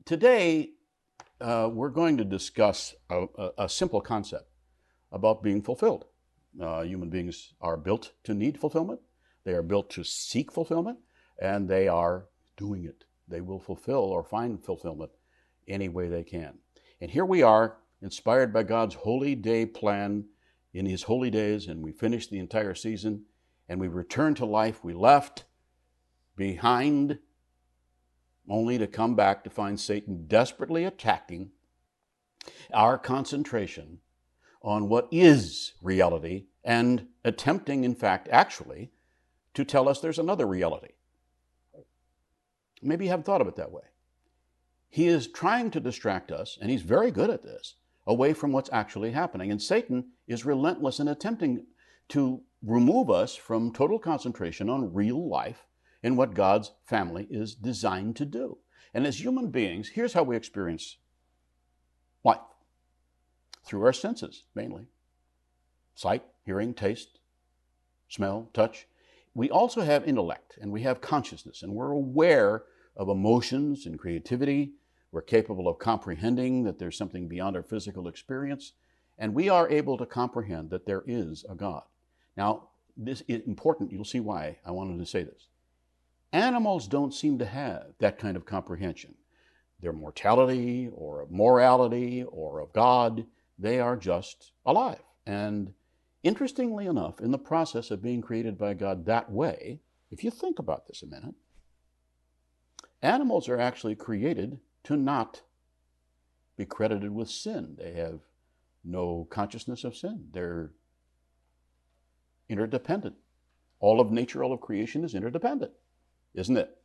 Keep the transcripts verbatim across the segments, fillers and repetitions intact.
Today, uh, we're going to discuss a, a, a simple concept about being fulfilled. Uh, human beings are built to need fulfillment. They are built to seek fulfillment, and they are doing it. They will fulfill or find fulfillment any way they can. And here we are, inspired by God's holy day plan in His holy days, and we finished the entire season, and we returned to life we left behind, only to come back to find Satan desperately attacking our concentration on what is reality and attempting, in fact, actually, to tell us there's another reality. Maybe you haven't thought of it that way. He is trying to distract us, and he's very good at this, away from what's actually happening. And Satan is relentless in attempting to remove us from total concentration on real life and what God's family is designed to do. And as human beings, here's how we experience life. Through our senses, mainly. Sight, hearing, taste, smell, touch. We also have intellect, and we have consciousness, and we're aware of emotions and creativity. We're capable of comprehending that there's something beyond our physical experience, and we are able to comprehend that there is a God. Now, this is important. You'll see why I wanted to say this. Animals don't seem to have that kind of comprehension. Their mortality or of morality or of God, they are just alive. And interestingly enough, in the process of being created by God that way, if you think about this a minute, animals are actually created to not be credited with sin. They have no consciousness of sin. They're interdependent. All of nature, all of creation is interdependent, isn't it?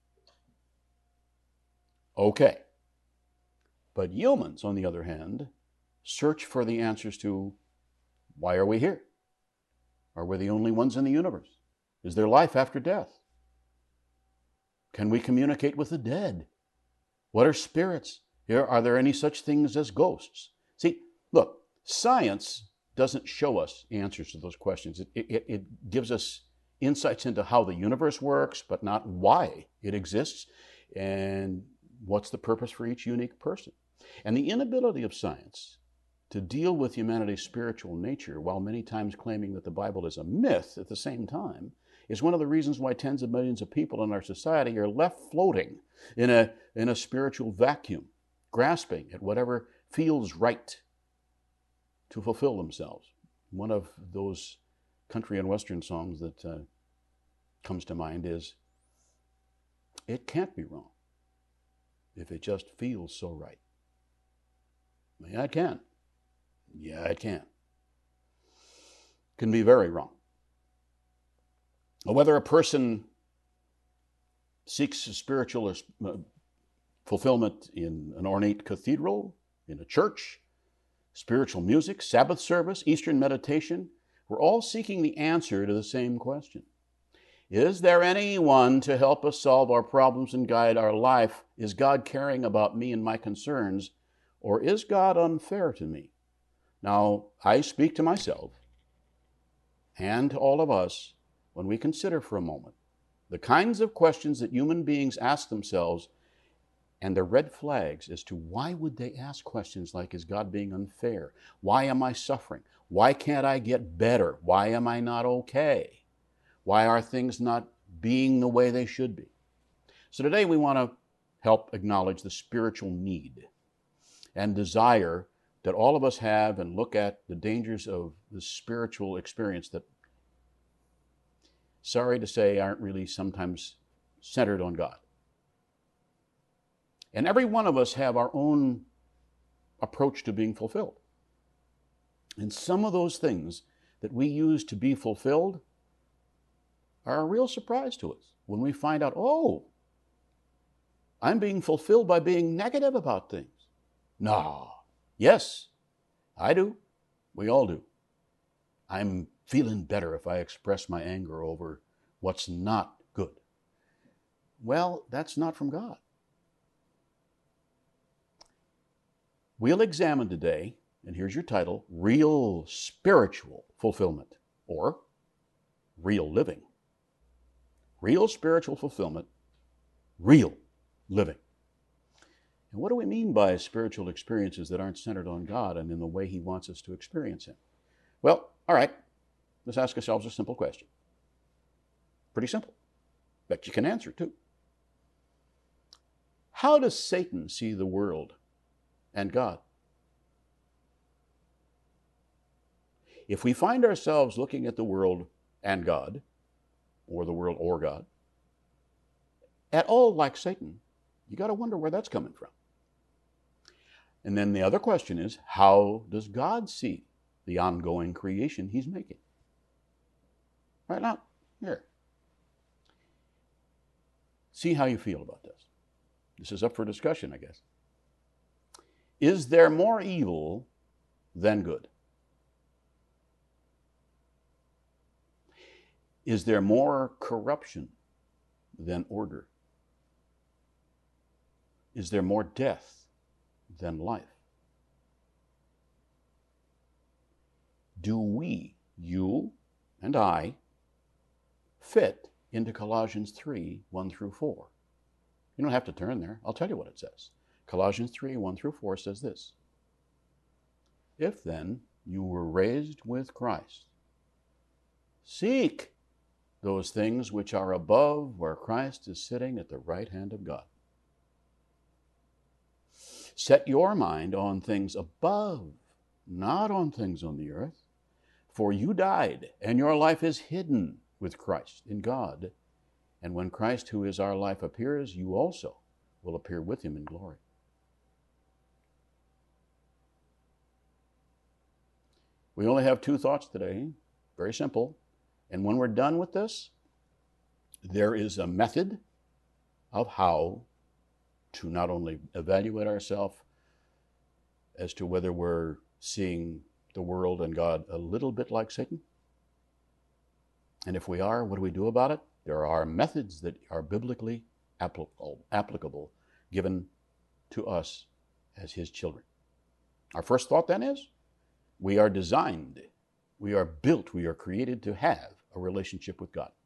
Okay. But humans, on the other hand, search for the answers to, why are we here? Are we the only ones in the universe? Is there life after death? Can we communicate with the dead? What are spirits? Are there any such things as ghosts? See, look, science doesn't show us answers to those questions. It, it, it gives us insights into how the universe works, but not why it exists and what's the purpose for each unique person. And the inability of science to deal with humanity's spiritual nature, while many times claiming that the Bible is a myth at the same time, is one of the reasons why tens of millions of people in our society are left floating in a, in a spiritual vacuum, grasping at whatever feels right to fulfill themselves. One of those country and western songs that uh, comes to mind is, "It can't be wrong if it just feels so right." Yeah, it can. Yeah, it can. It can be very wrong. Whether a person seeks spiritual fulfillment in an ornate cathedral, in a church, spiritual music, Sabbath service, Eastern meditation, we're all seeking the answer to the same question. Is there anyone to help us solve our problems and guide our life? Is God caring about me and my concerns? Or is God unfair to me? Now, I speak to myself and to all of us when we consider for a moment the kinds of questions that human beings ask themselves and the red flags as to why would they ask questions like, is God being unfair? Why am I suffering? Why can't I get better? Why am I not okay? Why are things not being the way they should be? So today we want to help acknowledge the spiritual need and desire that all of us have and look at the dangers of the spiritual experience that, sorry to say, aren't really sometimes centered on God. And every one of us have our own approach to being fulfilled. And some of those things that we use to be fulfilled are a real surprise to us when we find out, oh, I'm being fulfilled by being negative about things. No. Yes, I do. We all do. I'm feeling better if I express my anger over what's not good. Well, that's not from God. We'll examine today, and here's your title, Real Spiritual Fulfillment, or Real Living. Real spiritual fulfillment, real living. And what do we mean by spiritual experiences that aren't centered on God and in the way he wants us to experience him? Well, all right, let's ask ourselves a simple question. Pretty simple. Bet you can answer too. How does Satan see the world and God? If we find ourselves looking at the world and God, or the world or God, at all like Satan, you got to wonder where that's coming from. And then the other question is, how does God see the ongoing creation he's making? Right now, here. See how you feel about this. This is up for discussion, I guess. Is there more evil than good? Is there more corruption than order? Is there more death than life? Do we, you and I, fit into Colossians three, one through four? You don't have to turn there. I'll tell you what it says. Colossians three, one through four says this. If then you were raised with Christ, seek those things which are above, where Christ is sitting at the right hand of God. Set your mind on things above, not on things on the earth. For you died, and your life is hidden with Christ in God. And when Christ, who is our life, appears, you also will appear with him in glory. We only have two thoughts today, very simple. And when we're done with this, there is a method of how to not only evaluate ourselves as to whether we're seeing the world and God a little bit like Satan. And if we are, what do we do about it? There are methods that are biblically applicable, applicable given to us as his children. Our first thought then is, we are designed, we are built, we are created to have a relationship with God.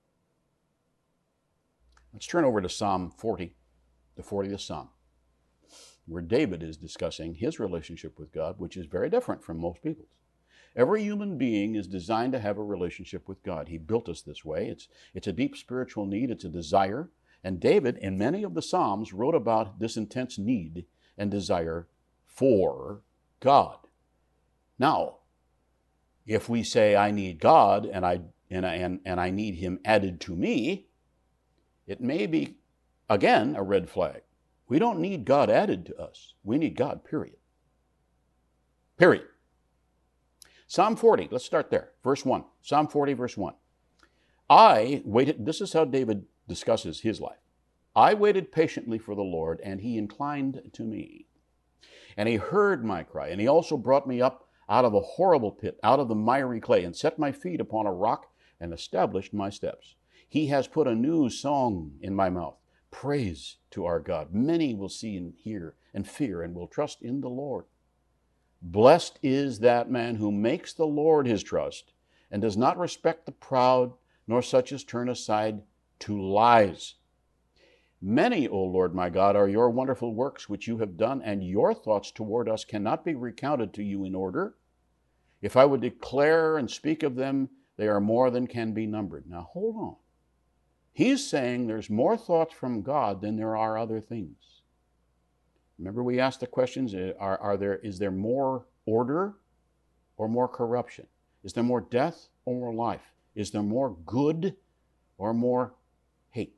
Let's turn over to Psalm forty, the fortieth Psalm, where David is discussing his relationship with God, which is very different from most people's. Every human being is designed to have a relationship with God. He built us this way. It's, it's a deep spiritual need. It's a desire. And David, in many of the Psalms, wrote about this intense need and desire for God. Now, if we say, I need God and I, and, I, and, and I need him added to me, it may be, again, a red flag. We don't need God added to us. We need God, period. Period. Psalm forty, let's start there. Verse one. Psalm forty, verse one. I waited, this is how David discusses his life. I waited patiently for the Lord, and he inclined to me. And he heard my cry, and he also brought me up out of a horrible pit, out of the miry clay, and set my feet upon a rock, and established my steps. He has put a new song in my mouth, praise to our God. Many will see and hear and fear, and will trust in the Lord. Blessed is that man who makes the Lord his trust, and does not respect the proud, nor such as turn aside to lies. Many, O Lord my God, are your wonderful works which you have done, and your thoughts toward us cannot be recounted to you in order. If I would declare and speak of them, they are more than can be numbered. Now hold on. He's saying there's more thoughts from God than there are other things. Remember we asked the questions, are, are there, is there more order or more corruption? Is there more death or more life? Is there more good or more hate?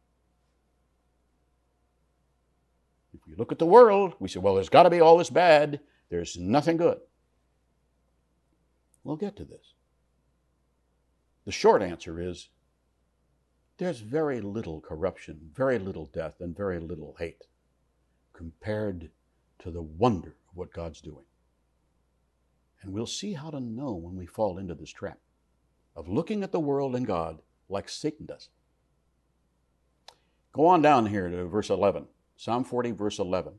If we look at the world, we say, well, there's got to be all this bad. There's nothing good. We'll get to this. The short answer is, there's very little corruption, very little death, and very little hate compared to the wonder of what God's doing. And we'll see how to know when we fall into this trap of looking at the world and God like Satan does. Go on down here to verse eleven. Psalm forty, verse eleven.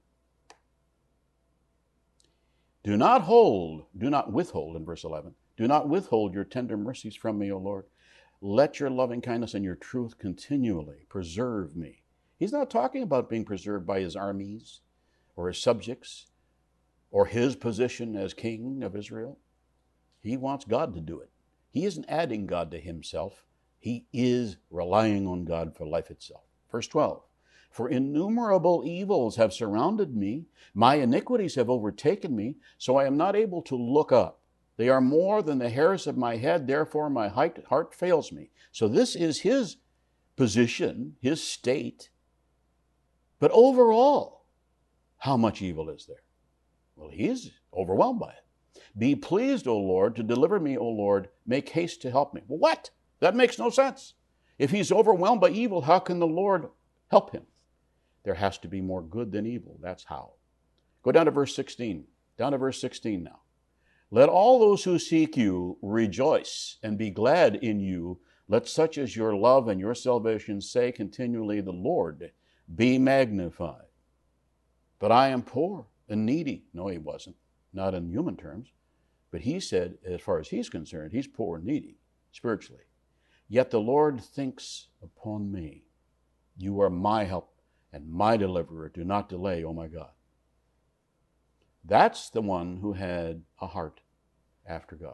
Do not hold, do not withhold, in verse eleven, do not withhold your tender mercies from me, O Lord. Let your loving kindness and your truth continually preserve me. He's not talking about being preserved by his armies or his subjects or his position as king of Israel. He wants God to do it. He isn't adding God to himself. He is relying on God for life itself. Verse twelve, for innumerable evils have surrounded me. My iniquities have overtaken me, so I am not able to look up. They are more than the hairs of my head, therefore my heart fails me. So this is his position, his state. But overall, how much evil is there? Well, he is overwhelmed by it. Be pleased, O Lord, to deliver me, O Lord. Make haste to help me. Well, what? That makes no sense. If he's overwhelmed by evil, how can the Lord help him? There has to be more good than evil. That's how. Go down to verse sixteen. Down to verse sixteen now. Let all those who seek you rejoice and be glad in you. Let such as your love and your salvation say continually, the Lord be magnified. But I am poor and needy. No, he wasn't. Not in human terms. But he said, as far as he's concerned, he's poor and needy spiritually. Yet the Lord thinks upon me. You are my help and my deliverer. Do not delay, oh my God. That's the one who had a heart after God.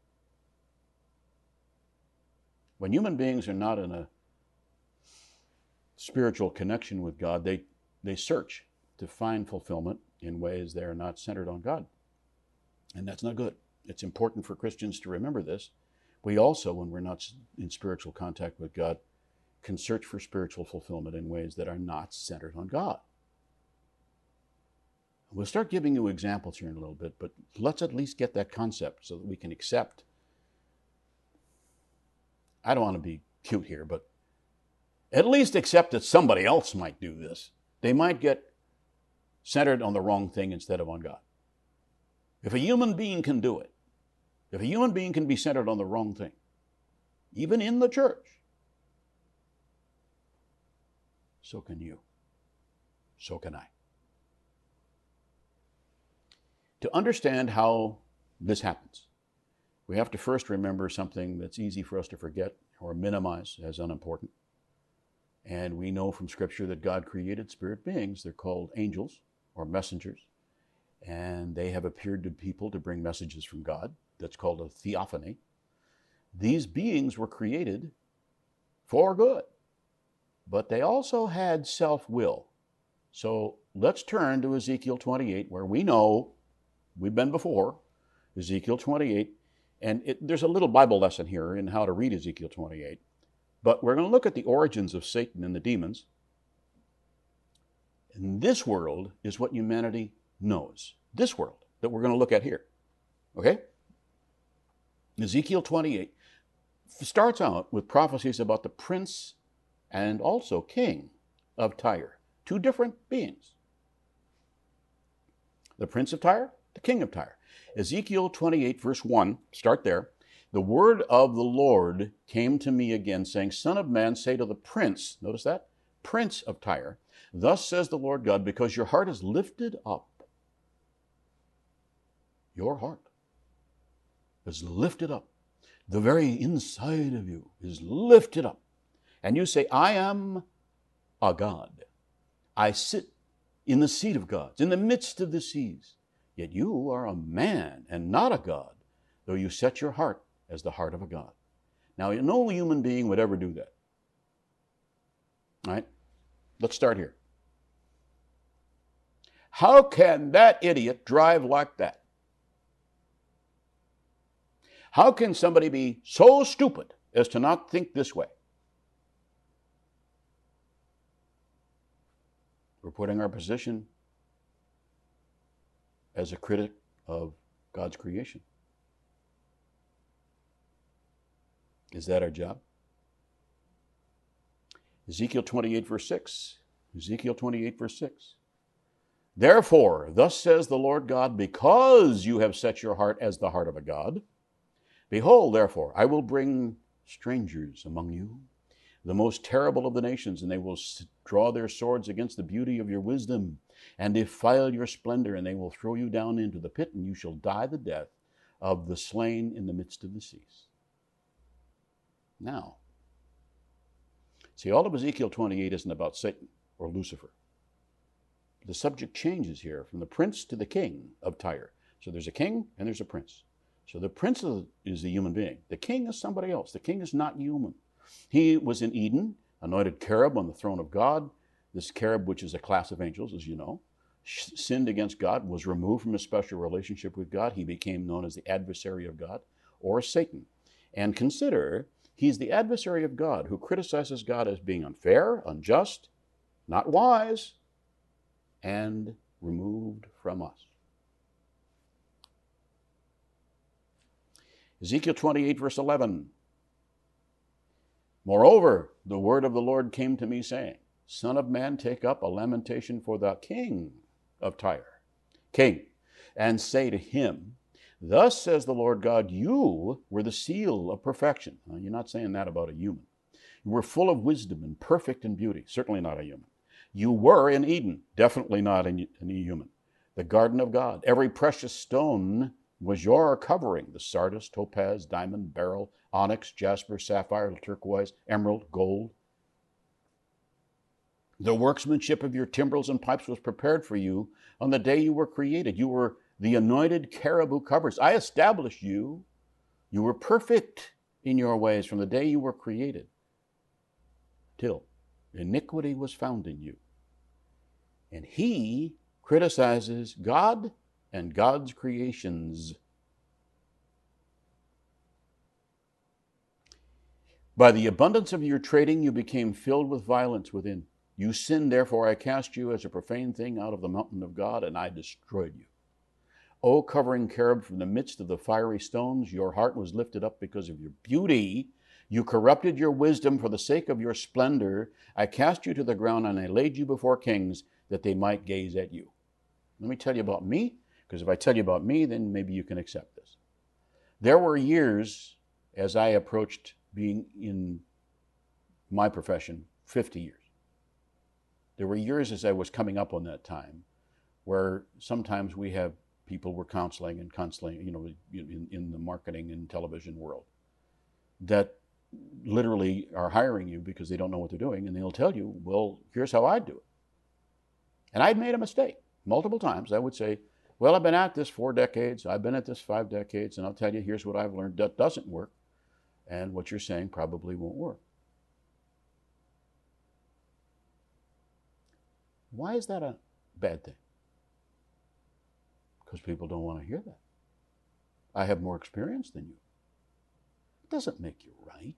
When human beings are not in a spiritual connection with God, they, they search to find fulfillment in ways that are not centered on God. And that's not good. It's important for Christians to remember this. We also, when we're not in spiritual contact with God, can search for spiritual fulfillment in ways that are not centered on God. We'll start giving you examples here in a little bit, but let's at least get that concept so that we can accept. I don't want to be cute here, but at least accept that somebody else might do this. They might get centered on the wrong thing instead of on God. If a human being can do it, if a human being can be centered on the wrong thing, even in the church, so can you. So can I. To understand how this happens, we have to first remember something that's easy for us to forget or minimize as unimportant. And we know from Scripture that God created spirit beings. They're called angels or messengers. And they have appeared to people to bring messages from God. That's called a theophany. These beings were created for good, but they also had self-will. So let's turn to Ezekiel twenty-eight, where we know we've been before, Ezekiel twenty-eight. And it, there's a little Bible lesson here in how to read Ezekiel twenty-eight. But we're going to look at the origins of Satan and the demons. And this world is what humanity knows. This world that we're going to look at here. Okay? Ezekiel twenty-eight starts out with prophecies about the prince and also king of Tyre. Two different beings. The prince of Tyre, the king of Tyre. Ezekiel twenty-eight, verse one, start there. The word of the Lord came to me again, saying, Son of man, say to the prince, notice that? Prince of Tyre, thus says the Lord God, because your heart is lifted up. Your heart is lifted up. The very inside of you is lifted up. And you say, I am a God. I sit in the seat of gods, in the midst of the seas. Yet you are a man and not a God, though you set your heart as the heart of a God. Now, no human being would ever do that. All right? Let's start here. How can that idiot drive like that? How can somebody be so stupid as to not think this way? We're putting our position as a critic of God's creation. Is that our job? Ezekiel twenty-eight, verse six. Ezekiel twenty-eight, verse six. Therefore, thus says the Lord God, because you have set your heart as the heart of a God, behold, therefore, I will bring strangers among you, the most terrible of the nations, and they will draw their swords against the beauty of your wisdom and defile your splendor, and they will throw you down into the pit, and you shall die the death of the slain in the midst of the seas. Now, see, all of Ezekiel twenty-eight isn't about Satan or Lucifer. the subject changes here from the prince to the king of Tyre. So there's a king and there's a prince. So the prince is the human being. The king is somebody else. The king is not human. He was in Eden, anointed cherub on the throne of God. This cherub, which is a class of angels, as you know, sinned against God, was removed from his special relationship with God. He became known as the adversary of God, or Satan. And consider, he's the adversary of God who criticizes God as being unfair, unjust, not wise, and removed from us. Ezekiel twenty-eight, verse eleven. Moreover, the word of the Lord came to me, saying, Son of man, take up a lamentation for the king of Tyre, king, and say to him, Thus says the Lord God, you were the seal of perfection. Now, you're not saying that about a human. You were full of wisdom and perfect in beauty. Certainly not a human. You were in Eden. Definitely not a human. The garden of God. Every precious stone was your covering. The sardius, topaz, diamond, beryl, onyx, jasper, sapphire, turquoise, emerald, gold. The workmanship of your timbrels and pipes was prepared for you on the day you were created. You were the anointed cherub who covers. I established you. You were perfect in your ways from the day you were created till iniquity was found in you. And he criticizes God and God's creations. By the abundance of your trading, you became filled with violence within. You sinned, therefore I cast you as a profane thing out of the mountain of God, and I destroyed you. O covering cherub from the midst of the fiery stones, your heart was lifted up because of your beauty. You corrupted your wisdom for the sake of your splendor. I cast you to the ground, and I laid you before kings, that they might gaze at you. Let me tell you about me, because if I tell you about me, then maybe you can accept this. There were years, as I approached being in my profession, fifty years. There were years as I was coming up on that time, where sometimes we have people we're counseling and counseling, you know, in, in the marketing and television world, that literally are hiring you because they don't know what they're doing, and they'll tell you, well, here's how I do it. And I'd made a mistake multiple times. I would say, well, I've been at this four decades, I've been at this five decades, and I'll tell you, here's what I've learned that doesn't work, and what you're saying probably won't work. Why is that a bad thing? Because people don't want to hear that. I have more experience than you. It doesn't make you right.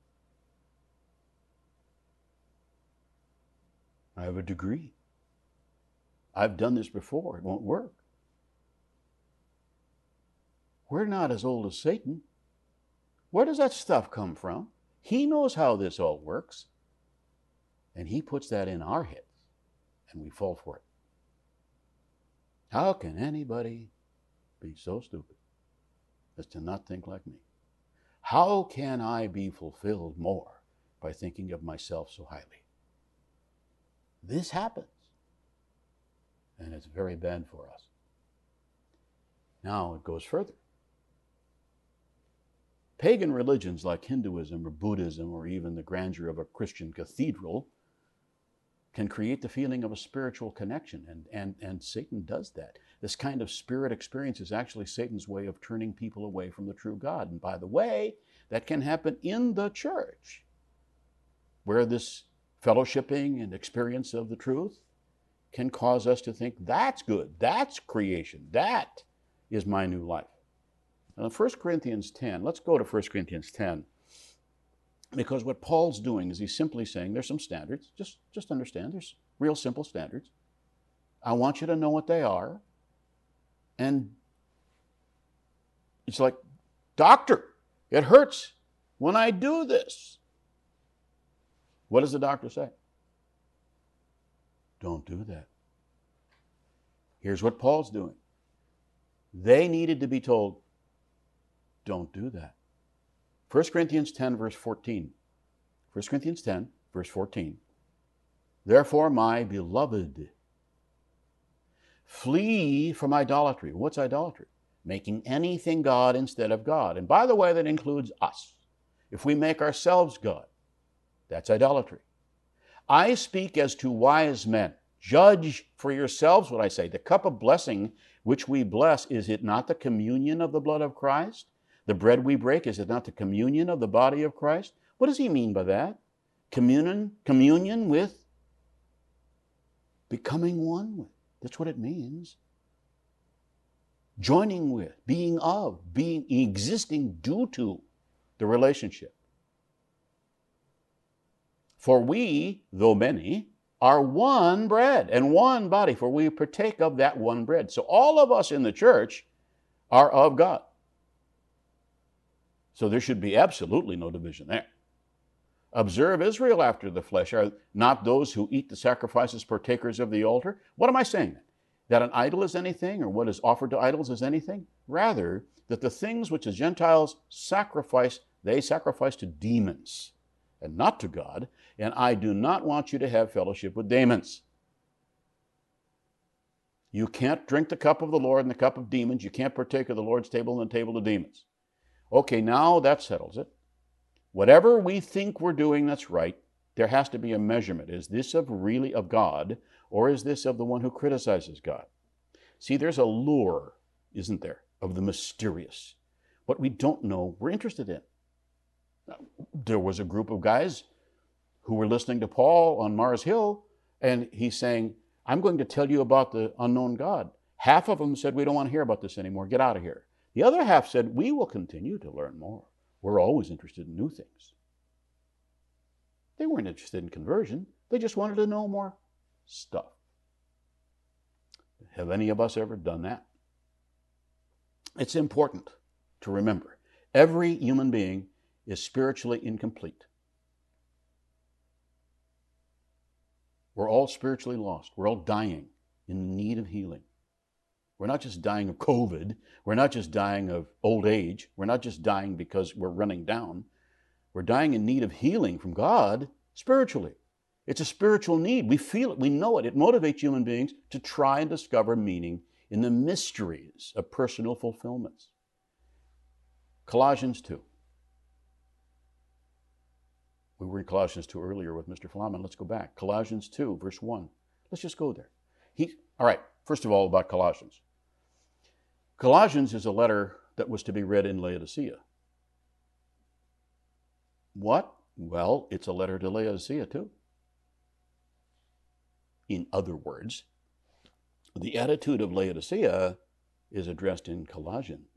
I have a degree. I've done this before. It won't work. We're not as old as Satan. Where does that stuff come from? He knows how this all works. And he puts that in our heads. And we fall for it. How can anybody be so stupid as to not think like me? How can I be fulfilled more by thinking of myself so highly? This happens. And it's very bad for us. Now it goes further. Pagan religions like Hinduism or Buddhism or even the grandeur of a Christian cathedral can create the feeling of a spiritual connection, and, and, and Satan does that. This kind of spirit experience is actually Satan's way of turning people away from the true God. And by the way, that can happen in the church, where this fellowshipping and experience of the truth can cause us to think, that's good, that's creation, that is my new life. Now in First Corinthians ten, let's go to First Corinthians ten. Because what Paul's doing is he's simply saying there's some standards. Just, just understand there's real simple standards. I want you to know what they are. And it's like, doctor, it hurts when I do this. What does the doctor say? Don't do that. Here's what Paul's doing. They needed to be told, don't do that. First Corinthians ten, verse fourteen. First Corinthians ten, verse fourteen. Therefore, my beloved, flee from idolatry. What's idolatry? Making anything God instead of God. And by the way, that includes us. If we make ourselves God, that's idolatry. I speak as to wise men. Judge for yourselves what I say. The cup of blessing which we bless, is it not the communion of the blood of Christ? The bread we break, is it not the communion of the body of Christ? What does he mean by that? Communion, communion with, becoming one with. That's what it means. Joining with, being of, being existing due to the relationship. For we, though many, are one bread and one body, for we partake of that one bread. So all of us in the church are of God. So there should be absolutely no division there. Observe Israel after the flesh. Are not those who eat the sacrifices partakers of the altar? What am I saying? That an idol is anything, or what is offered to idols is anything? Rather, that the things which the Gentiles sacrifice, they sacrifice to demons and not to God. And I do not want you to have fellowship with demons. You can't drink the cup of the Lord and the cup of demons. You can't partake of the Lord's table and the table of demons. Okay, now that settles it. Whatever we think we're doing that's right, there has to be a measurement. Is this of really of God, or is this of the one who criticizes God? See, there's a lure, isn't there, of the mysterious. What we don't know, we're interested in. There was a group of guys who were listening to Paul on Mars Hill, and he's saying, I'm going to tell you about the unknown God. Half of them said, we don't want to hear about this anymore. Get out of here. The other half said, we will continue to learn more. We're always interested in new things. They weren't interested in conversion. They just wanted to know more stuff. Have any of us ever done that? It's important to remember, every human being is spiritually incomplete. We're all spiritually lost. We're all dying in need of healing. We're not just dying of COVID. We're not just dying of old age. We're not just dying because we're running down. We're dying in need of healing from God spiritually. It's a spiritual need. We feel it. We know it. It motivates human beings to try and discover meaning in the mysteries of personal fulfillments. Colossians two. We were in Colossians two earlier with Mister Flaman. Let's go back. Colossians two, verse one. Let's just go there. He, all right, first of all, about Colossians. Colossians is a letter that was to be read in Laodicea. What? Well, it's a letter to Laodicea too. In other words, the attitude of Laodicea is addressed in Colossians.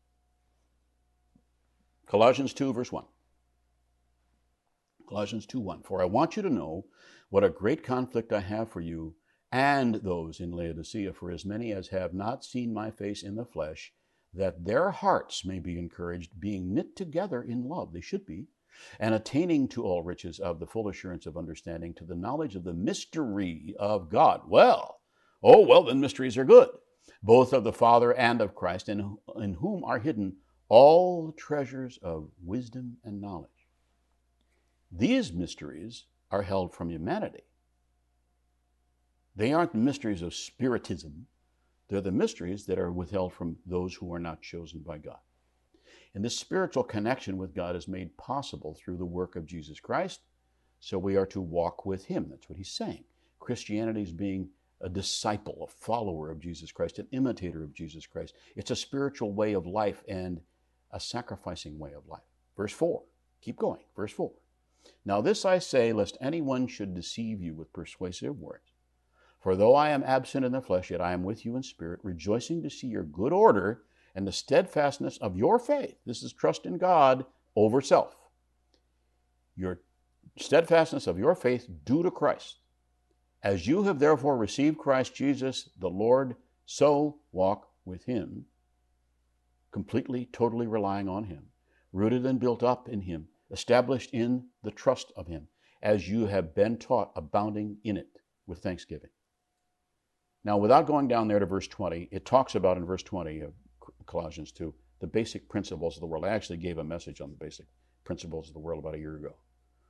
Colossians two, verse one. Colossians two, one. For I want you to know what a great conflict I have for you and those in Laodicea, for as many as have not seen my face in the flesh, that their hearts may be encouraged, being knit together in love, they should be, and attaining to all riches of the full assurance of understanding, to the knowledge of the mystery of God. Well, oh, well, then mysteries are good, both of the Father and of Christ, in, in whom are hidden all the treasures of wisdom and knowledge. These mysteries are held from humanity. They aren't the mysteries of spiritism. They're the mysteries that are withheld from those who are not chosen by God. And this spiritual connection with God is made possible through the work of Jesus Christ, so we are to walk with him. That's what he's saying. Christianity is being a disciple, a follower of Jesus Christ, an imitator of Jesus Christ. It's a spiritual way of life and a sacrificing way of life. Verse four, keep going, verse four. Now this I say, lest anyone should deceive you with persuasive words. For though I am absent in the flesh, yet I am with you in spirit, rejoicing to see your good order and the steadfastness of your faith. This is trust in God over self. Your steadfastness of your faith due to Christ. As you have therefore received Christ Jesus the Lord, so walk with him, completely, totally relying on him, rooted and built up in him, established in the trust of him, as you have been taught, abounding in it with thanksgiving. Now, without going down there to verse twenty, it talks about in verse twenty of Colossians two, the basic principles of the world. I actually gave a message on the basic principles of the world about a year ago.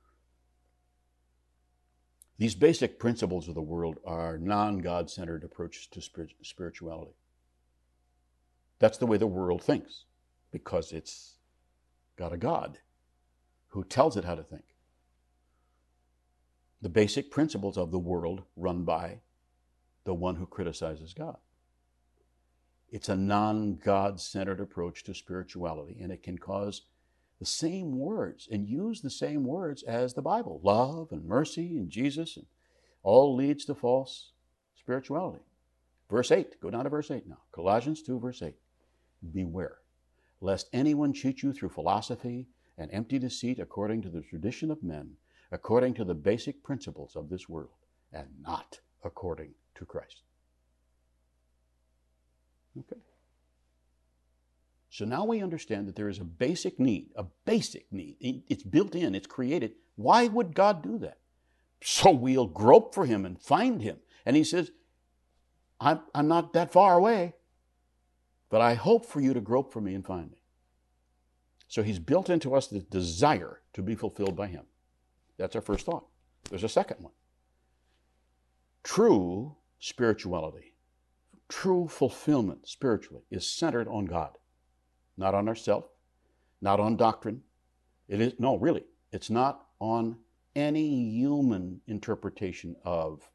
These basic principles of the world are non-God-centered approaches to spirituality. That's the way the world thinks, because it's got a God who tells it how to think. The basic principles of the world run by the one who criticizes God. It's a non-God-centered approach to spirituality, and it can cause the same words and use the same words as the Bible. Love and mercy and Jesus, and all leads to false spirituality. Verse eight, go down to verse eight now. Colossians two, verse eight. Beware, lest anyone cheat you through philosophy and empty deceit according to the tradition of men, according to the basic principles of this world, and not according to Christ. Okay. So now we understand that there is a basic need, a basic need. It's built in, it's created. Why would God do that? So we'll grope for him and find him. And he says, I'm, I'm not that far away, but I hope for you to grope for me and find me. So he's built into us the desire to be fulfilled by him. That's our first thought. There's a second one. True spirituality, true fulfillment spiritually is centered on God, not on ourselves, not on doctrine. It is, no, really, it's not on any human interpretation of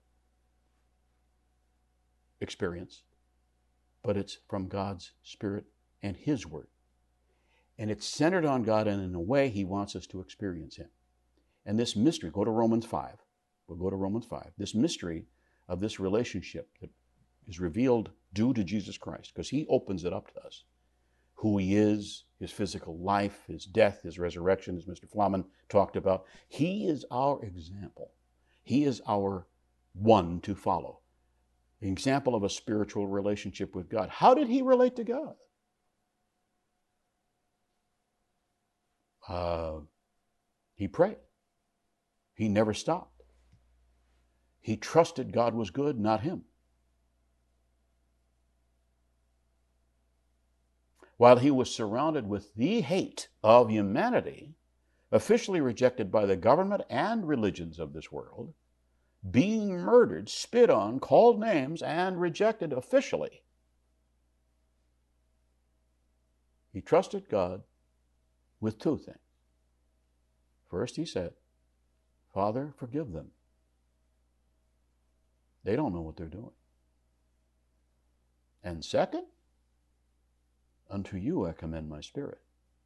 experience, but it's from God's Spirit and his word. And it's centered on God, and in a way he wants us to experience him. And this mystery, go to Romans five. We'll go to Romans five. This mystery of this relationship that is revealed due to Jesus Christ, because he opens it up to us. Who he is, his physical life, his death, his resurrection, as Mister Flaman talked about. He is our example. He is our one to follow. An example of a spiritual relationship with God. How did he relate to God? Uh, he prayed. He never stopped. He trusted God was good, not him. While he was surrounded with the hate of humanity, officially rejected by the government and religions of this world, being murdered, spit on, called names, and rejected officially, he trusted God with two things. First, he said, Father, forgive them. They don't know what they're doing. And second, unto you I commend my spirit.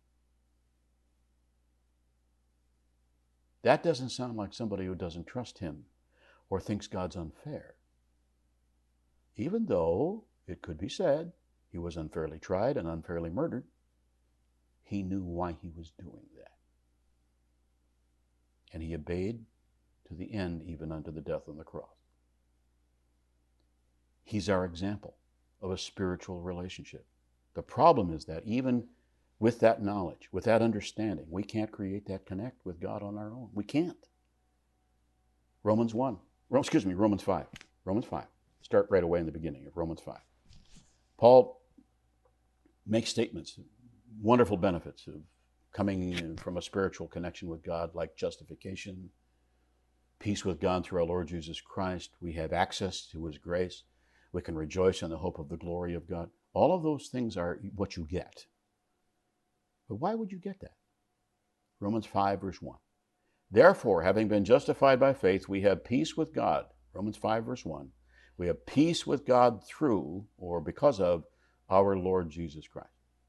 That doesn't sound like somebody who doesn't trust him or thinks God's unfair. Even though it could be said he was unfairly tried and unfairly murdered, he knew why he was doing that. And he obeyed to the end, even unto the death on the cross. He's our example of a spiritual relationship. The problem is that even with that knowledge, with that understanding, we can't create that connect with God on our own. We can't. Romans one, excuse me, Romans five. Romans five. Start right away in the beginning of Romans five. Paul makes statements, wonderful benefits of coming from a spiritual connection with God, like justification, peace with God through our Lord Jesus Christ. We have access to his grace. We can rejoice in the hope of the glory of God. All of those things are what you get. But why would you get that? Romans five, verse one. Therefore, having been justified by faith, we have peace with God. Romans five, verse one. We have peace with God through, or because of, our Lord Jesus Christ.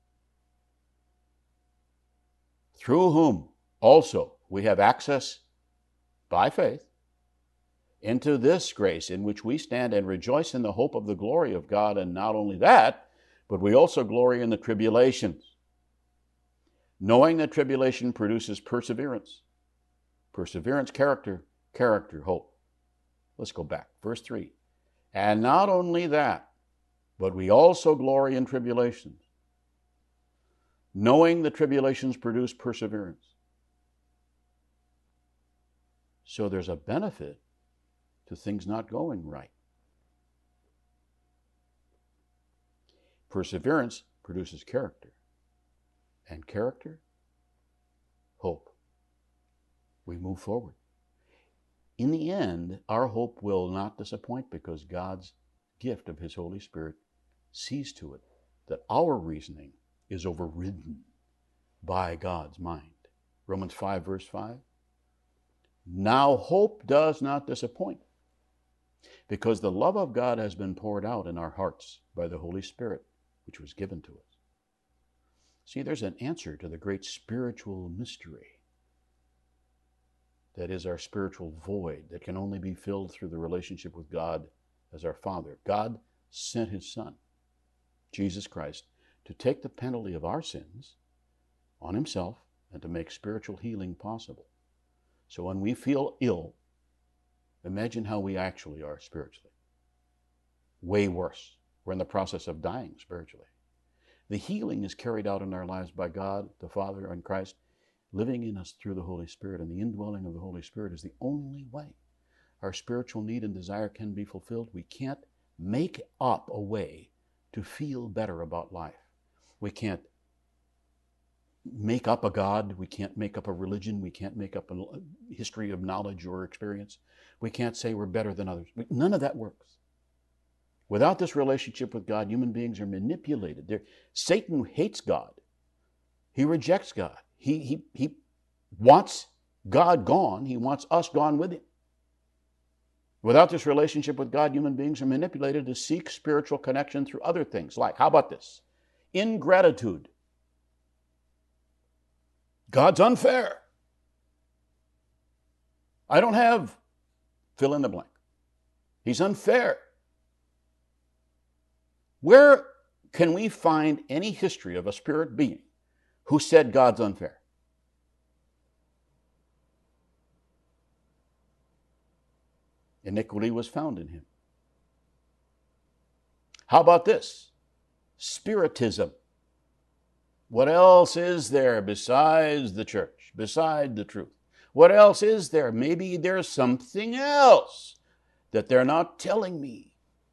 Through whom also we have access by faith into this grace in which we stand and rejoice in the hope of the glory of God. And not only that, but we also glory in the tribulations, knowing that tribulation produces perseverance. Perseverance, character, character, hope. Let's go back. Verse three. And not only that, but we also glory in tribulations, knowing that tribulations produce perseverance. So there's a benefit to things not going right. Perseverance produces character, and character, hope. We move forward. In the end, our hope will not disappoint because God's gift of his Holy Spirit sees to it that our reasoning is overridden by God's mind. Romans five, verse five. Now hope does not disappoint, Because the love of God has been poured out in our hearts by the Holy Spirit, which was given to us. See, there's an answer to the great spiritual mystery that is our spiritual void that can only be filled through the relationship with God as our Father. God sent His Son, Jesus Christ, to take the penalty of our sins on Himself and to make spiritual healing possible. So when we feel ill, imagine how we actually are spiritually. Way worse. We're in the process of dying spiritually. The healing is carried out in our lives by God, the Father, and Christ, living in us through the Holy Spirit. And the indwelling of the Holy Spirit is the only way our spiritual need and desire can be fulfilled. We can't make up a way to feel better about life. We can't make up a God. We can't make up a religion. We can't make up a history of knowledge or experience. We can't say we're better than others. None of that works. Without this relationship with God, human beings are manipulated. They're, Satan hates God. He rejects God. He, he, he wants God gone. He wants us gone with Him. Without this relationship with God, human beings are manipulated to seek spiritual connection through other things. Like, how about this? Ingratitude. God's unfair. I don't have fill in the blank. He's unfair. Where can we find any history of a spirit being who said God's unfair? Iniquity was found in him. How about this? Spiritism. What else is there besides the church, beside the truth? What else is there? Maybe there's something else that they're not telling me.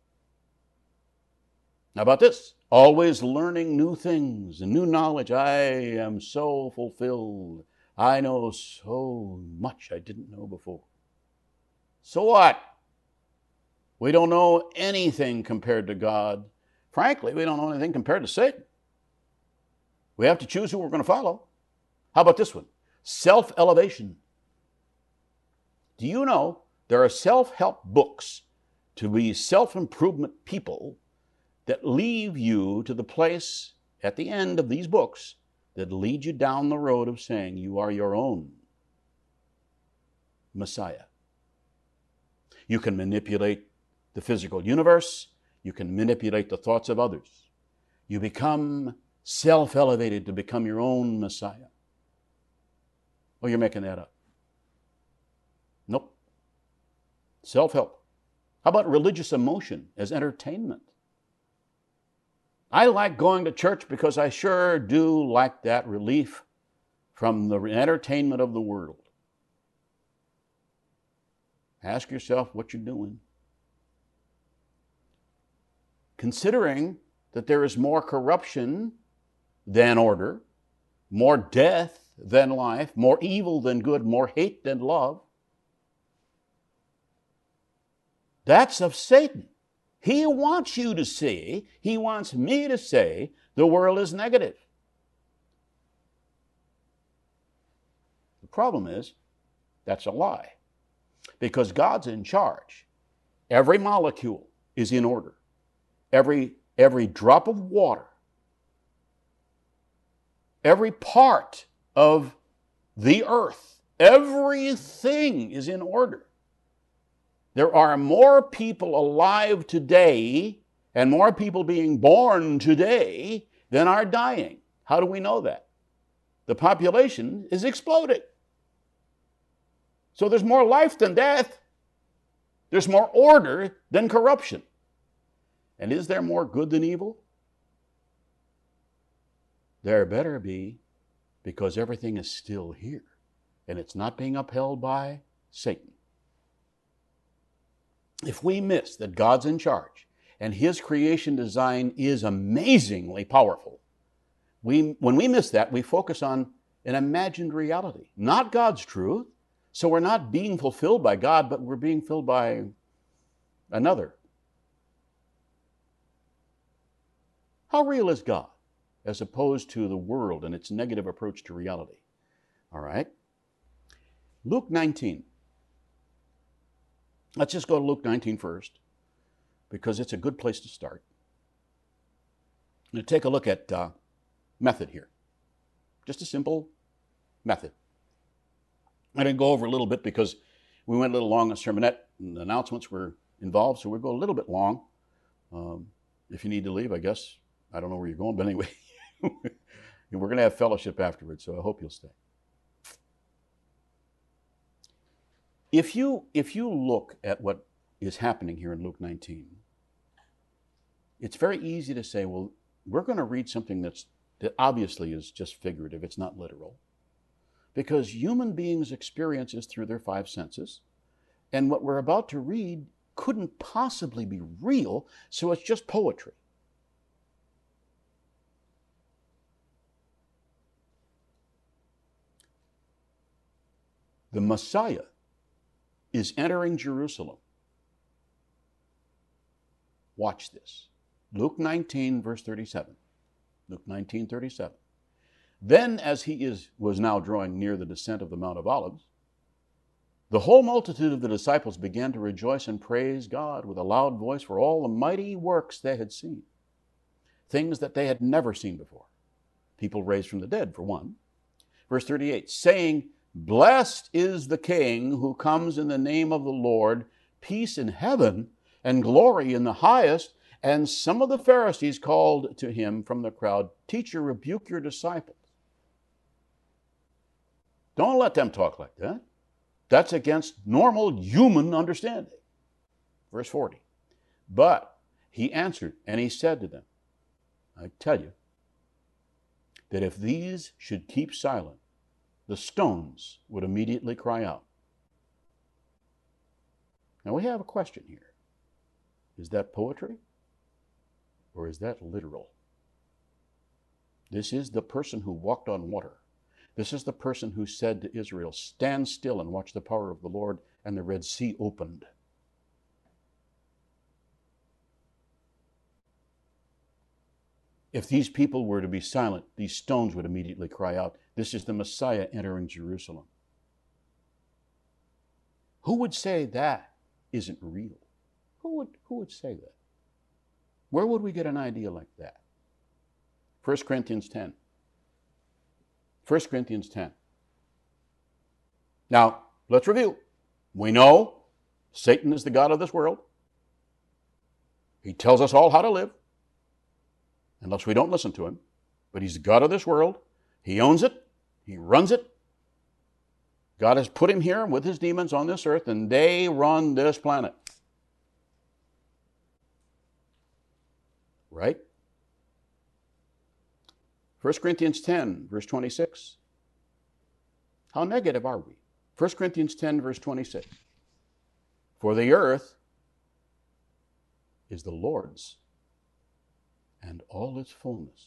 How about this? Always learning new things and new knowledge. I am so fulfilled. I know so much I didn't know before. So what? We don't know anything compared to God. Frankly, we don't know anything compared to Satan. We have to choose who we're going to follow. How about this one? Self-elevation. Do you know there are self-help books to be self-improvement people that leave you to the place at the end of these books that lead you down the road of saying you are your own Messiah? You can manipulate the physical universe. You can manipulate the thoughts of others. You become self-elevated to become your own Messiah. Oh, you're making that up. Nope. Self-help. How about religious emotion as entertainment? I like going to church because I sure do like that relief from the entertainment of the world. Ask yourself what you're doing. Considering that there is more corruption than order, more death than life, more evil than good, more hate than love, that's of Satan. He wants you to see, he wants me to say, the world is negative. The problem is, that's a lie. Because God's in charge. Every molecule is in order. Every, every drop of water, every part of the earth, everything is in order. There are more people alive today and more people being born today than are dying. How do we know that? The population is exploding. So there's more life than death. There's more order than corruption. And is there more good than evil? There better be, because everything is still here. And it's not being upheld by Satan. If we miss that God's in charge and His creation design is amazingly powerful, we, when we miss that, we focus on an imagined reality, not God's truth. So we're not being fulfilled by God, but we're being filled by another. How real is God as opposed to the world and its negative approach to reality? All right. Luke nineteen. Let's just go to Luke nineteen first, because it's a good place to start. I'm going to take a look at uh, method here. Just a simple method. I didn't go over a little bit because we went a little long on sermonette and the announcements were involved, so we'll go a little bit long. Um, if you need to leave, I guess. I don't know where you're going, but anyway. We're going to have fellowship afterwards, so I hope you'll stay. If you, if you look at what is happening here in Luke nineteen, it's very easy to say, well, we're going to read something that's, that obviously is just figurative. It's not literal. Because human beings experience is through their five senses. And what we're about to read couldn't possibly be real, so it's just poetry. The Messiah is entering Jerusalem. Watch this. Luke nineteen, verse thirty-seven. Luke nineteen, thirty-seven. Then, as he is, was now drawing near the descent of the Mount of Olives, the whole multitude of the disciples began to rejoice and praise God with a loud voice for all the mighty works they had seen. Things that they had never seen before. People raised from the dead, for one. Verse thirty-eight, saying, "Blessed is the King who comes in the name of the Lord, peace in heaven and glory in the highest." And some of the Pharisees called to him from the crowd, "Teacher, rebuke your disciples." Don't let them talk like that. That's against normal human understanding. Verse forty. But he answered and he said to them, I tell you that if these should keep silent, the stones would immediately cry out. Now we have a question here. Is that poetry or is that literal? This is the person who walked on water. This is the person who said to Israel, "Stand still and watch the power of the Lord," and the Red Sea opened. If these people were to be silent, these stones would immediately cry out. This is the Messiah entering Jerusalem. Who would say that isn't real? Who would, who would say that? Where would we get an idea like that? First Corinthians ten. First Corinthians ten. Now, let's review. We know Satan is the god of this world. He tells us all how to live, unless we don't listen to him. But he's the god of this world. He owns it. He runs it. God has put him here with his demons on this earth, and they run this planet. Right? First Corinthians ten, verse twenty-six. How negative are we? First Corinthians ten, verse twenty-six. For the earth is the Lord's and all its fullness.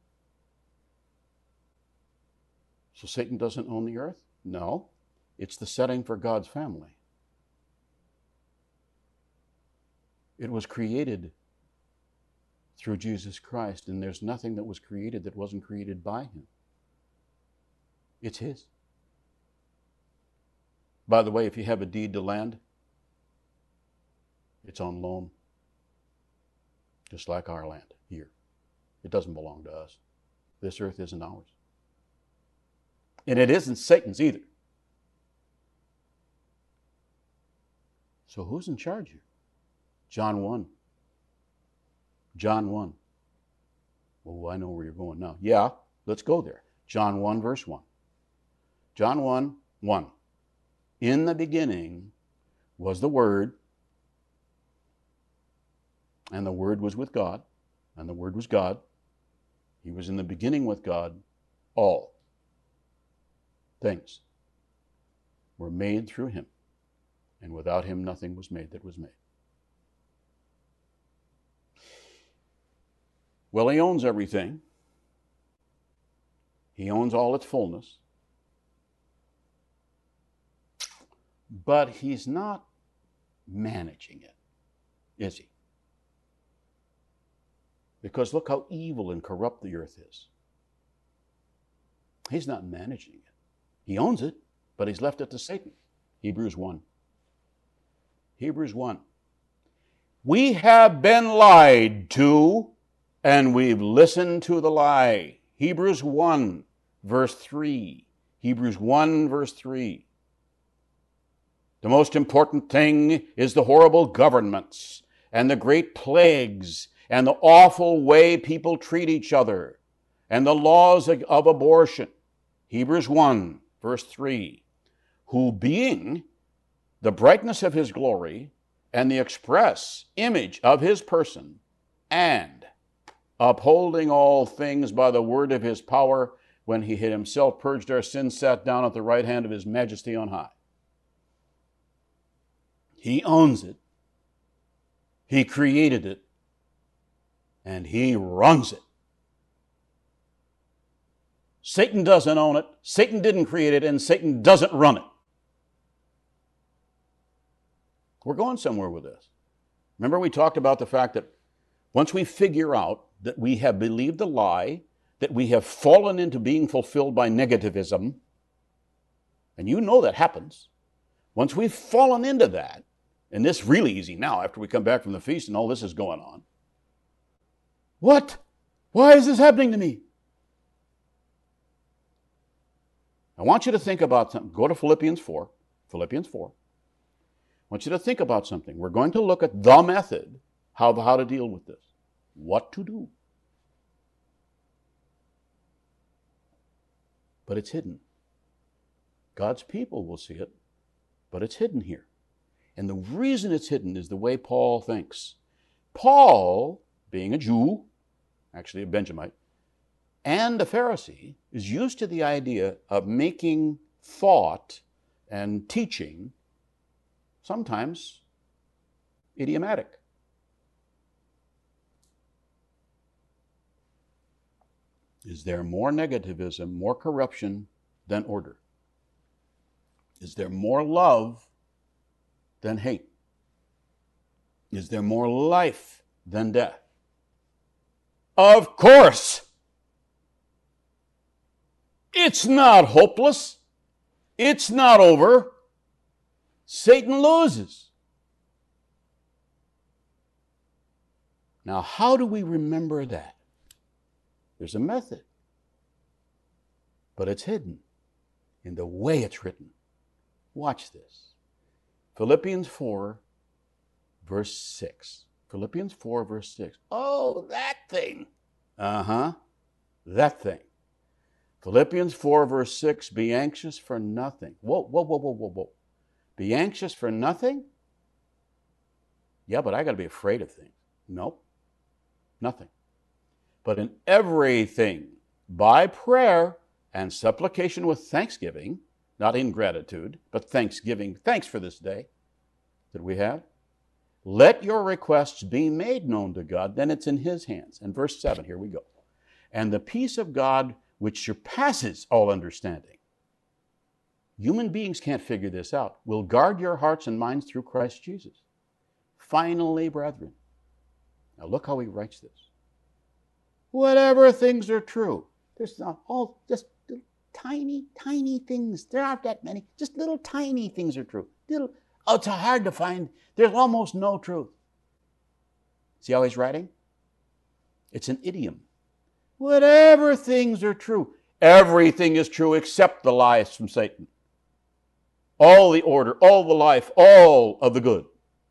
So Satan doesn't own the earth? No. It's the setting for God's family. It was created through Jesus Christ, and there's nothing that was created that wasn't created by him. It's his. By the way, if you have a deed to land, it's on loan, just like our land here. It doesn't belong to us. This earth isn't ours. And it isn't Satan's either. So who's in charge here? John one. John one. Oh, I know where you're going now. Yeah, let's go there. John one, verse one. John one, one. In the beginning was the Word, and the Word was with God, and the Word was God. He was in the beginning with God. All things were made through him, and without him nothing was made that was made. Well, he owns everything. He owns all its fullness. But he's not managing it, is he? Because look how evil and corrupt the earth is. He's not managing it. He owns it, but he's left it to Satan. Hebrews one. Hebrews one. We have been lied to, and we've listened to the lie. Hebrews one, verse three. Hebrews one, verse three. The most important thing is the horrible governments and the great plagues and the awful way people treat each other and the laws of abortion. Hebrews one, verse three. Who being the brightness of his glory and the express image of his person, and upholding all things by the word of his power, when he had himself purged our sins, sat down at the right hand of his majesty on high. He owns it. He created it. And he runs it. Satan doesn't own it. Satan didn't create it, and Satan doesn't run it. We're going somewhere with this. Remember we talked about the fact that once we figure out that we have believed a lie, that we have fallen into being fulfilled by negativism, and you know that happens. Once we've fallen into that, and this really easy now after we come back from the feast and all this is going on. What? Why is this happening to me? I want you to think about something. Go to Philippians four. Philippians four. I want you to think about something. We're going to look at the method, how, how to deal with this. What to do. But it's hidden. God's people will see it, but it's hidden here. And the reason it's hidden is the way Paul thinks. Paul, being a Jew, actually a Benjamite, and a Pharisee, is used to the idea of making thought and teaching sometimes idiomatic. Is there more negativism, more corruption than order? Is there more love than hate? Is there more life than death? Of course! It's not hopeless. It's not over. Satan loses. Now, how do we remember that? There's a method. But it's hidden in the way it's written. Watch this. Philippians four, verse six. Philippians four, verse six. Oh, that thing. Uh-huh. That thing. Philippians four, verse six. Be anxious for nothing. Whoa, whoa, whoa, whoa, whoa, whoa. Be anxious for nothing? Yeah, but I got to be afraid of things. Nope. Nothing. But in everything, by prayer and supplication with thanksgiving, not ingratitude, but thanksgiving, thanks for this day that we have, let your requests be made known to God, then it's in his hands. And verse seven, here we go. And the peace of God, which surpasses all understanding. Human beings can't figure this out. Will guard your hearts and minds through Christ Jesus. Finally, brethren. Now look how he writes this. Whatever things are true. There's not all just little tiny, tiny things. There aren't that many. Just little tiny things are true. Little, oh, it's hard to find. There's almost no truth. See how he's writing? It's an idiom. Whatever things are true. Everything is true except the lies from Satan. All the order, all the life, all of the good.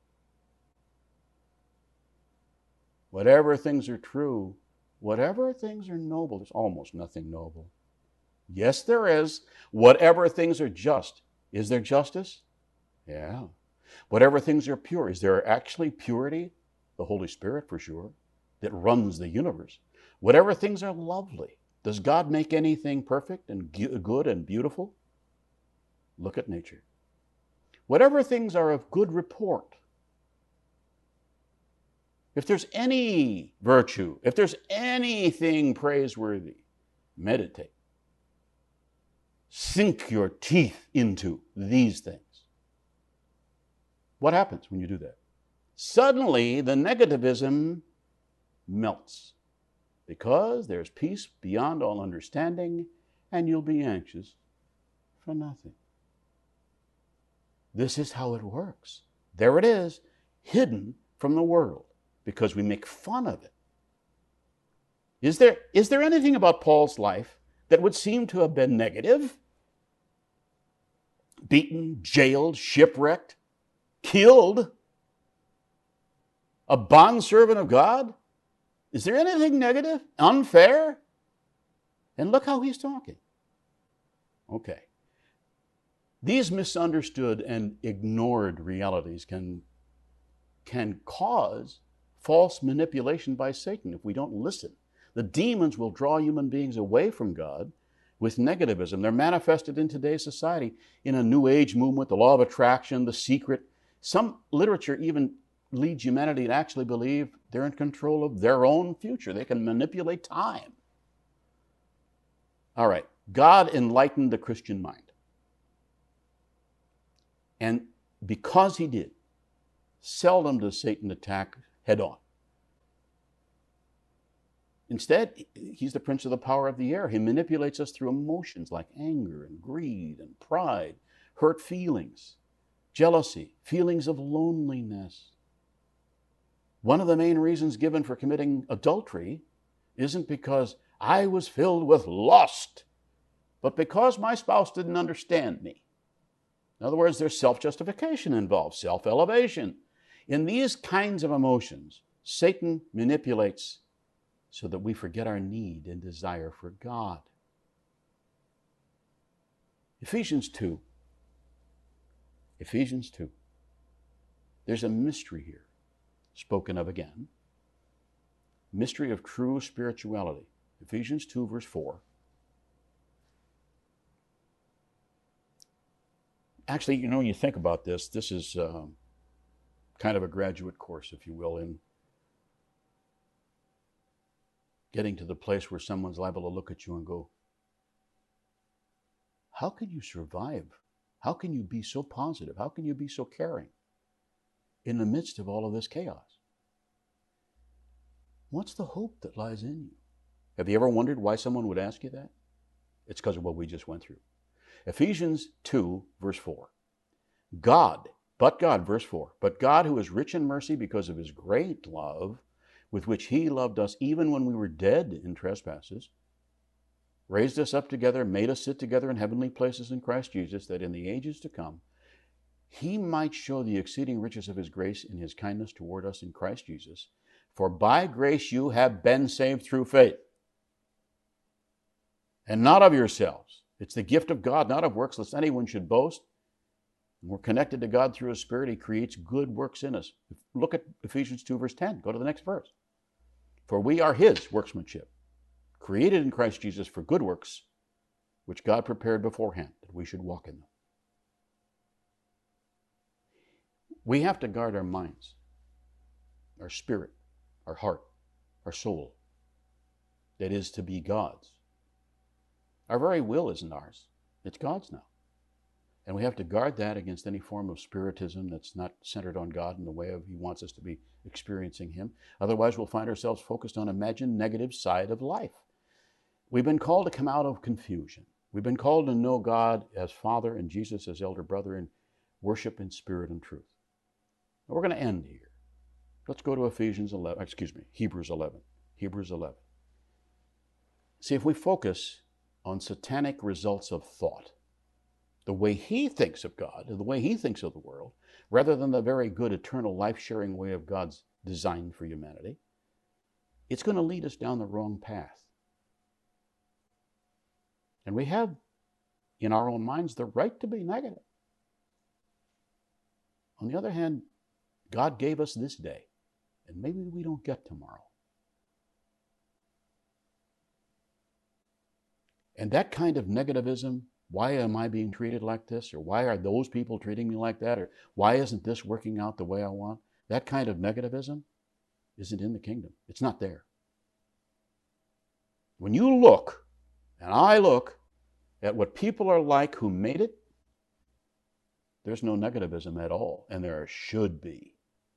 Whatever things are true, whatever things are noble, there's almost nothing noble. Yes, there is. Whatever things are just, is there justice? Yeah. Whatever things are pure, is there actually purity? The Holy Spirit, for sure, that runs the universe. Whatever things are lovely, does God make anything perfect and good and beautiful? Look at nature. Whatever things are of good report, if there's any virtue, if there's anything praiseworthy, meditate. Sink your teeth into these things. What happens when you do that? Suddenly, the negativism melts because there's peace beyond all understanding, and you'll be anxious for nothing. This is how it works. There it is, hidden from the world, because we make fun of it. Is there, is there anything about Paul's life that would seem to have been negative? Beaten, jailed, shipwrecked, killed, a bondservant of God? Is there anything negative, unfair? And look how he's talking. Okay. These misunderstood and ignored realities can, can cause false manipulation by Satan if we don't listen. The demons will draw human beings away from God with negativism. They're manifested in today's society in a New Age movement, the law of attraction, the secret. Some literature even leads humanity to actually believe they're in control of their own future. They can manipulate time. All right, God enlightened the Christian mind. And because he did, seldom does Satan attack head on. Instead, he's the prince of the power of the air. He manipulates us through emotions like anger and greed and pride, hurt feelings, jealousy, feelings of loneliness. One of the main reasons given for committing adultery isn't because I was filled with lust, but because my spouse didn't understand me. In other words, there's self-justification involved, self-elevation. In these kinds of emotions, Satan manipulates so that we forget our need and desire for God. Ephesians two. Ephesians two. There's a mystery here, spoken of again. Mystery of true spirituality. Ephesians two, verse four. Actually, you know, when you think about this, this is um, kind of a graduate course, if you will, in getting to the place where someone's liable to look at you and go, how can you survive? How can you be so positive? How can you be so caring in the midst of all of this chaos? What's the hope that lies in you? Have you ever wondered why someone would ask you that? It's because of what we just went through. Ephesians two, verse four. God, but God, verse four, but God who is rich in mercy because of his great love, with which he loved us even when we were dead in trespasses, raised us up together, made us sit together in heavenly places in Christ Jesus, that in the ages to come, he might show the exceeding riches of his grace in his kindness toward us in Christ Jesus. For by grace you have been saved through faith, and not of yourselves. It's the gift of God, not of works, lest anyone should boast. When we're connected to God through his Spirit, he creates good works in us. Look at Ephesians two, verse ten. Go to the next verse. For we are his workmanship, created in Christ Jesus for good works, which God prepared beforehand that we should walk in them. We have to guard our minds, our spirit, our heart, our soul, that is to be God's. Our very will isn't ours. It's God's now. And we have to guard that against any form of spiritism that's not centered on God in the way of he wants us to be experiencing him. Otherwise, we'll find ourselves focused on imagined negative side of life. We've been called to come out of confusion. We've been called to know God as Father and Jesus as elder brother and worship in spirit and truth. Now we're going to end here. Let's go to Ephesians eleven, excuse me, Hebrews eleven. Hebrews eleven. See, if we focus on satanic results of thought, the way he thinks of God, the way he thinks of the world, rather than the very good eternal life-sharing way of God's design for humanity, it's going to lead us down the wrong path. And we have, in our own minds, the right to be negative. On the other hand, God gave us this day, and maybe we don't get tomorrow. And that kind of negativism, why am I being treated like this? Or why are those people treating me like that? Or why isn't this working out the way I want? That kind of negativism isn't in the kingdom. It's not there. When you look, and I look, at what people are like who made it, there's no negativism at all, and there should be.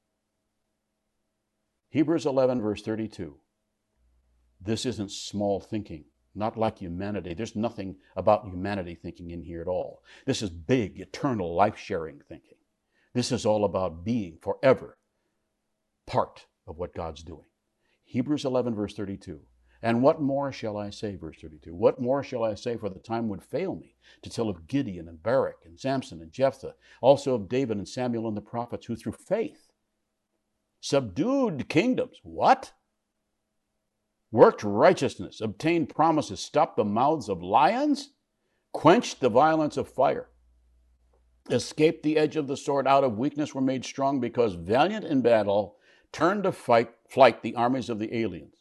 Hebrews eleven, verse thirty-two. This isn't small thinking. Not like humanity. There's nothing about humanity thinking in here at all. This is big, eternal, life-sharing thinking. This is all about being forever part of what God's doing. Hebrews eleven, verse thirty-two. And what more shall I say, verse thirty-two? What more shall I say, for the time would fail me to tell of Gideon and Barak and Samson and Jephthah, also of David and Samuel and the prophets, who through faith subdued kingdoms. What? Worked righteousness, obtained promises, stopped the mouths of lions, quenched the violence of fire, escaped the edge of the sword, out of weakness were made strong, because valiant in battle, turned to fight, flight the armies of the aliens.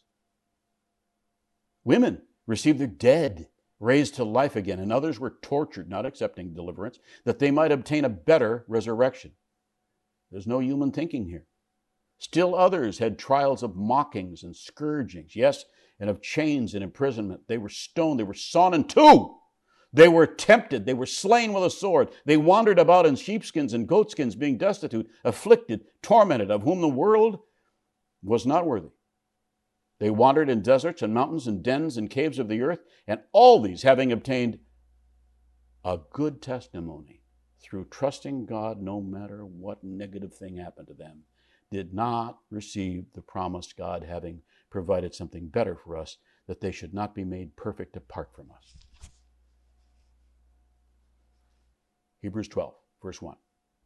Women received their dead raised to life again, and others were tortured, not accepting deliverance, that they might obtain a better resurrection. There's no human thinking here. Still others had trials of mockings and scourgings, yes, and of chains and imprisonment. They were stoned, they were sawn in two. They were tempted, they were slain with a sword. They wandered about in sheepskins and goatskins, being destitute, afflicted, tormented, of whom the world was not worthy. They wandered in deserts and mountains and dens and caves of the earth, and all these, having obtained a good testimony through trusting God, no matter what negative thing happened to them, did not receive the promised God, having provided something better for us, that they should not be made perfect apart from us. Hebrews twelve, verse one.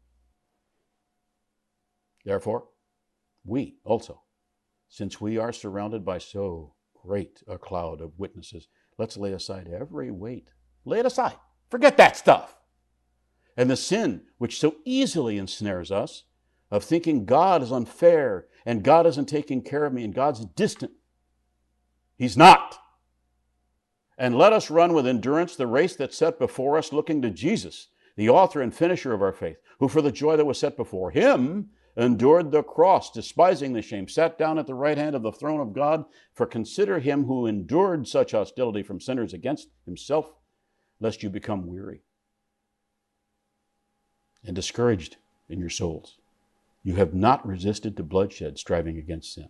Therefore, we also, since we are surrounded by so great a cloud of witnesses, let's lay aside every weight. Lay it aside. Forget that stuff. And the sin which so easily ensnares us, of thinking God is unfair and God isn't taking care of me and God's distant. He's not. And let us run with endurance the race that's set before us, looking to Jesus, the author and finisher of our faith, who for the joy that was set before him endured the cross, despising the shame, sat down at the right hand of the throne of God. For consider him who endured such hostility from sinners against himself, lest you become weary and discouraged in your souls. You have not resisted to bloodshed, striving against sin.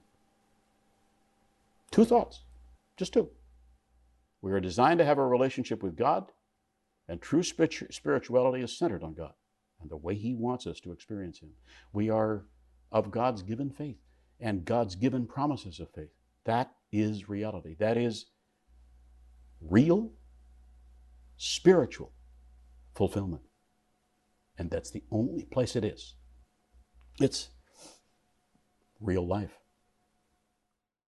Two thoughts, just two. We are designed to have a relationship with God, and true spirituality is centered on God and the way he wants us to experience him. We are of God's given faith and God's given promises of faith. That is reality. That is real, spiritual fulfillment. And that's the only place it is. It's real life.